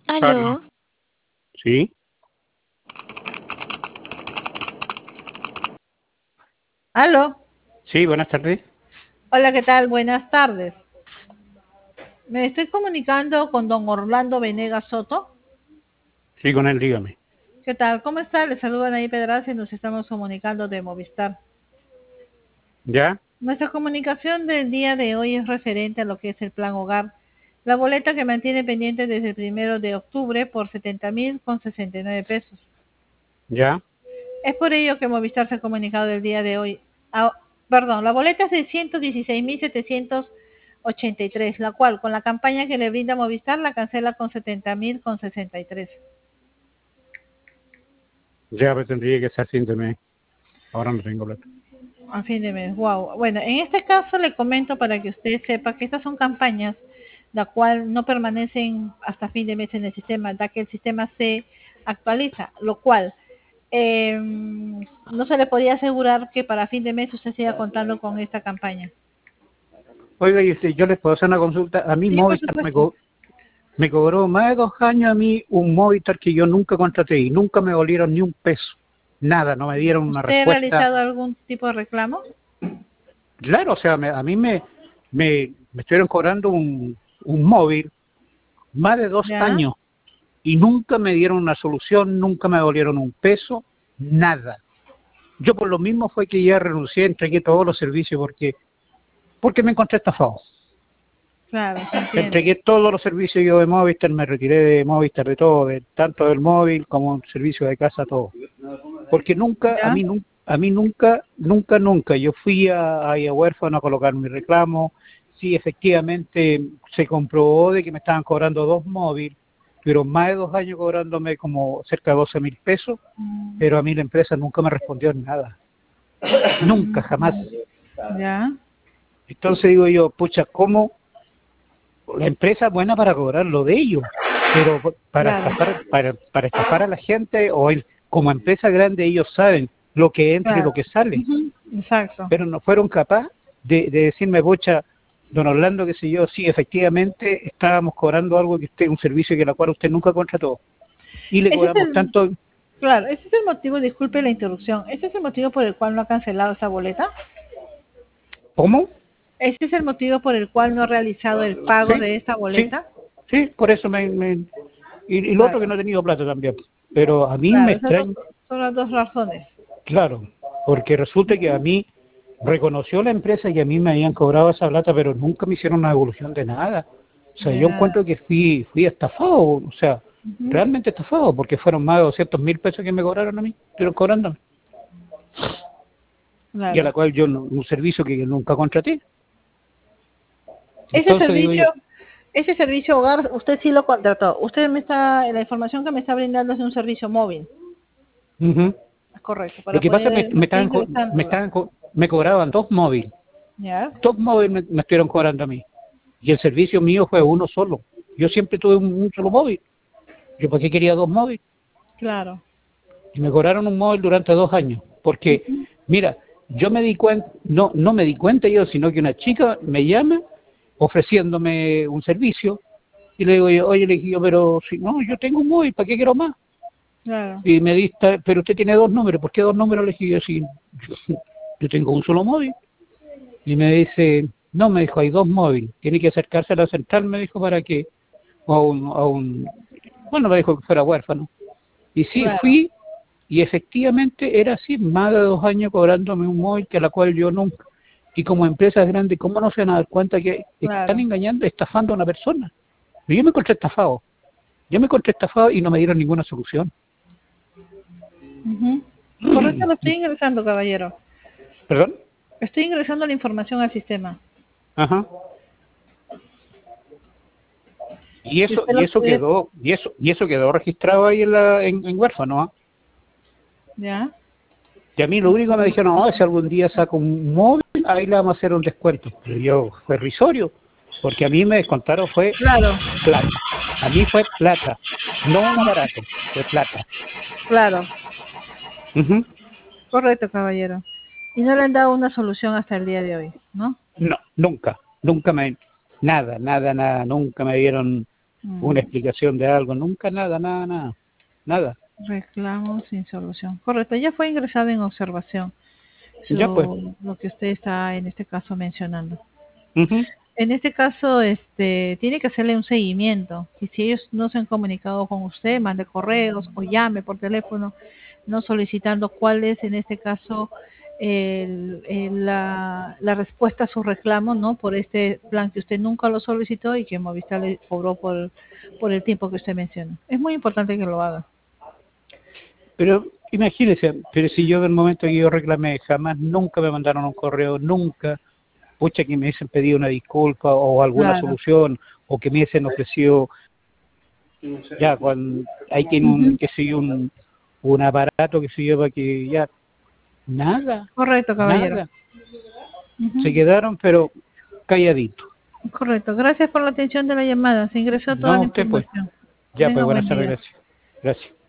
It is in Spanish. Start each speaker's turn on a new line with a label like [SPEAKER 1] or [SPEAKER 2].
[SPEAKER 1] Carlos.
[SPEAKER 2] Aló,
[SPEAKER 1] Sí,
[SPEAKER 3] Aló,
[SPEAKER 1] sí, buenas tardes.
[SPEAKER 3] hola, ¿qué tal? Buenas tardes. Me estoy comunicando con don Orlando Venegas Soto.
[SPEAKER 1] Sí, con él, dígame.
[SPEAKER 3] ¿Qué tal? ¿Cómo está? Le saludan ahí Pedraza y nos estamos comunicando de Movistar.
[SPEAKER 1] ¿Ya?
[SPEAKER 3] Nuestra comunicación del día de hoy es referente a lo que es el plan hogar. La boleta que mantiene pendiente desde el 1 de octubre por 70.069 pesos.
[SPEAKER 1] ¿Ya?
[SPEAKER 3] Es por ello que Movistar se ha comunicado el día de hoy. Ah, perdón, la boleta es de 116.783, la cual con la campaña que le brinda Movistar la cancela con 70.063.
[SPEAKER 1] Ya, pues tendría que ser fin de mes. Ahora no tengo plata.
[SPEAKER 3] A fin de mes, wow. Bueno, en este caso le comento para que usted sepa que estas son campañas la cual no permanecen hasta fin de mes en el sistema, da que el sistema se actualiza, lo cual no se le podía asegurar que para fin de mes usted siga contando con esta campaña.
[SPEAKER 1] Oiga, y yo les puedo hacer una consulta. A mí
[SPEAKER 3] Sí, por
[SPEAKER 1] Movistar
[SPEAKER 3] supuesto.
[SPEAKER 1] me cobró más de 2 años a mí un Movistar que yo nunca contraté y nunca me volvieron ni un peso. Nada, no me dieron una
[SPEAKER 3] ¿Usted ha
[SPEAKER 1] respuesta.
[SPEAKER 3] realizado algún tipo de reclamo?
[SPEAKER 1] Claro, o sea, a mí me estuvieron cobrando un móvil más de dos
[SPEAKER 3] ¿Ya?
[SPEAKER 1] años y nunca me dieron una solución, nunca me volvieron un peso, nada. Yo por lo mismo fue que ya renuncié, entregué todos los servicios porque me encontré estafado.
[SPEAKER 3] Claro, se entiende.
[SPEAKER 1] Entregué todos los servicios yo de Movistar, me retiré de Movistar, de todo, tanto del móvil como el servicio de casa, todo. Porque nunca,
[SPEAKER 3] ¿Ya?
[SPEAKER 1] a mí nunca, yo fui a huérfano a colocar mi reclamo. Sí, efectivamente se comprobó de que me estaban cobrando dos móviles, pero más de 2 años cobrándome como cerca de 12.000 pesos, pero a mí la empresa nunca me respondió en nada. Nunca, jamás.
[SPEAKER 3] ¿Ya?
[SPEAKER 1] Entonces digo yo, pucha, ¿cómo la empresa es buena para cobrar lo de ellos? Pero
[SPEAKER 3] Claro,
[SPEAKER 1] para estafar a la gente como empresa grande ellos saben lo que entra y
[SPEAKER 3] claro.
[SPEAKER 1] lo que sale,
[SPEAKER 3] Ujú, exacto.
[SPEAKER 1] pero no fueron capaces de decirme, pucha, don Orlando, qué sé yo, sí, efectivamente estábamos cobrando algo que usted, un servicio que la cual usted nunca contrató y le
[SPEAKER 3] Ese es
[SPEAKER 1] cobramos
[SPEAKER 3] el,
[SPEAKER 1] tanto.
[SPEAKER 3] claro, ese es el motivo, disculpe la interrupción, ese es el motivo por el cual no ha cancelado esa boleta.
[SPEAKER 1] ¿Cómo?
[SPEAKER 3] Ese es el motivo por el cual no ha realizado el pago
[SPEAKER 1] Sí,
[SPEAKER 3] de esta
[SPEAKER 1] sí,
[SPEAKER 3] boleta.
[SPEAKER 1] sí, por eso y lo otro que
[SPEAKER 3] Claro,
[SPEAKER 1] no he tenido plata también, pero a mí me
[SPEAKER 3] claro, esas
[SPEAKER 1] extraña.
[SPEAKER 3] son las dos razones.
[SPEAKER 1] Claro, porque resulta que a mí reconoció la empresa que a mí me habían cobrado esa plata, pero nunca me hicieron una devolución de nada. O sea, yo
[SPEAKER 3] Ya.
[SPEAKER 1] encuentro que fui estafado, o sea,
[SPEAKER 3] Ujú,
[SPEAKER 1] realmente estafado, porque fueron más de 200.000 pesos que me cobraron a mí, pero cobrándome, y a
[SPEAKER 3] claro.
[SPEAKER 1] la cual yo un servicio que nunca contraté.
[SPEAKER 3] Ese
[SPEAKER 1] Entonces digo
[SPEAKER 3] servicio,
[SPEAKER 1] yo,
[SPEAKER 3] ese servicio hogar, usted sí lo contrató. Usted la información que me está brindando es de un servicio móvil.
[SPEAKER 1] ujú.
[SPEAKER 3] Es correcto,
[SPEAKER 1] Lo
[SPEAKER 3] para
[SPEAKER 1] que pasa es
[SPEAKER 3] poder, me estoy ingresando.
[SPEAKER 1] me cobraban
[SPEAKER 3] ¿Ya?
[SPEAKER 1] dos móviles me estuvieron cobrando a mí, y el servicio mío fue uno solo. Yo siempre tuve un solo móvil. ¿Yo para qué quería dos móviles?
[SPEAKER 3] Claro.
[SPEAKER 1] Y me cobraron un móvil durante 2 años. Porque,
[SPEAKER 3] Ujú,
[SPEAKER 1] mira, yo me di cuenta, no me di cuenta yo, sino que una chica me llama ofreciéndome un servicio. Y le digo yo, oye, le dije yo, pero si no, yo tengo un móvil, ¿para qué quiero más?
[SPEAKER 3] claro.
[SPEAKER 1] Y me dice, pero usted tiene dos números, ¿por qué dos números? Le dije yo, si yo tengo un solo móvil. Y me dice, no, me dijo, hay dos móviles, tiene que acercarse a la central, me dijo, para que, bueno, me dijo que fuera huérfano. Y sí,
[SPEAKER 3] Claro,
[SPEAKER 1] fui, y efectivamente era así, más de 2 años cobrándome un móvil que a la cual yo nunca. Y como empresas grandes, ¿cómo no se van a dar cuenta que están
[SPEAKER 3] claro.
[SPEAKER 1] engañando, estafando a una persona? Pero yo me encontré estafado. Yo me encontré estafado y no me dieron ninguna solución.
[SPEAKER 3] Ujú. Correcto, lo estoy ingresando, caballero.
[SPEAKER 1] ¿Perdón?
[SPEAKER 3] Estoy ingresando la información al sistema.
[SPEAKER 1] Ajá. Y
[SPEAKER 3] Si
[SPEAKER 1] eso,
[SPEAKER 3] usted lo puede,
[SPEAKER 1] y eso quedó registrado ahí en huérfano, ¿ah?
[SPEAKER 3] ya.
[SPEAKER 1] Y a mí lo único que me dijeron, no, si algún día saco un móvil, ahí le vamos a hacer un descuento. Pero yo, fue irrisorio, porque a mí me descontaron fue
[SPEAKER 3] Claro,
[SPEAKER 1] plata. A mí fue plata, no un aparato, fue plata.
[SPEAKER 3] claro.
[SPEAKER 1] Ujú.
[SPEAKER 3] Correcto, caballero. Y no le han dado una solución hasta el día de hoy, ¿no?
[SPEAKER 1] No, nunca, nunca nada, nunca me dieron una explicación de algo, nunca nada.
[SPEAKER 3] Reclamo sin solución. Correcto, ya fue ingresado en observación.
[SPEAKER 1] Ya pues.
[SPEAKER 3] Lo que usted está en este caso mencionando.
[SPEAKER 1] Ujú.
[SPEAKER 3] En este caso, tiene que hacerle un seguimiento. Y si ellos no se han comunicado con usted, mande correos o llame por teléfono, no solicitando cuál es en este caso la respuesta a su reclamo, ¿no? Por este plan que usted nunca lo solicitó y que Movistar le cobró por el tiempo que usted menciona. Es muy importante que lo haga.
[SPEAKER 1] Pero imagínese, pero si yo del momento que yo reclamé, jamás, nunca me mandaron un correo, nunca, pucha, que me hubiesen pedido una disculpa o alguna
[SPEAKER 3] Claro.
[SPEAKER 1] solución, o que me hubiesen ofrecido, ya, cuando ahí tiene un, qué sé yo, un aparato que se lleva que ya, nada,
[SPEAKER 3] Correcto, caballero.
[SPEAKER 1] nada, se quedaron pero calladitos.
[SPEAKER 3] Correcto. Gracias por la atención de la llamada. Se ingresó toda
[SPEAKER 1] No,
[SPEAKER 3] la
[SPEAKER 1] usted pues,
[SPEAKER 3] información.
[SPEAKER 1] ya pues,
[SPEAKER 3] Tenga
[SPEAKER 1] buenas
[SPEAKER 3] buen
[SPEAKER 1] tardes,
[SPEAKER 3] día.
[SPEAKER 1] gracias. Gracias.